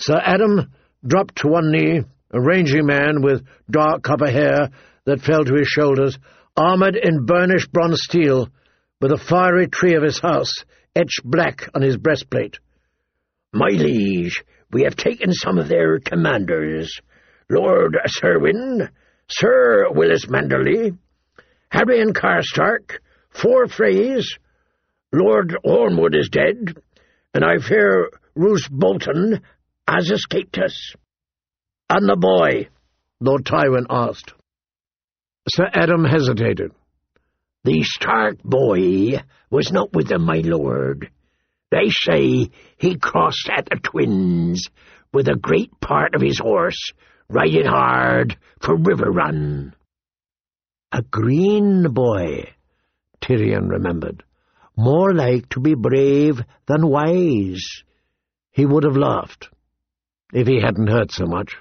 Sir Adam dropped to one knee, a rangy man with dark copper hair that fell to his shoulders, armoured in burnished bronze steel, with a fiery tree of his house etched black on his breastplate. "My liege, we have taken some of their commanders, Lord Serwyn, Sir Willis Manderley, Harry and Carstark, 4 Freys, Lord Ormwood is dead, and I fear Roose Bolton has escaped us." "And the boy?" Lord Tywin asked. Sir Adam hesitated. "The Stark boy was not with them, my lord. They say he crossed at the Twins with a great part of his horse, riding hard for Riverrun." A green boy, Tyrion remembered. More like to be brave than wise. He would have laughed, if he hadn't hurt so much.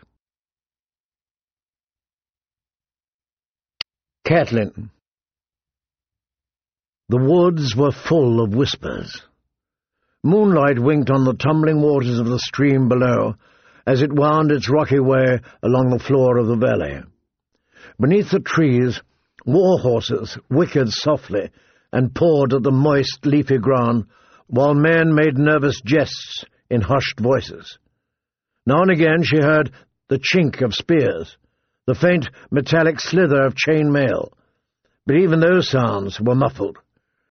Catelyn. The woods were full of whispers. Moonlight winked on the tumbling waters of the stream below as it wound its rocky way along the floor of the valley. Beneath the trees, war horses whickered softly and pawed at the moist, leafy ground, while men made nervous jests in hushed voices. Now and again she heard the chink of spears, the faint metallic slither of chain mail, but even those sounds were muffled.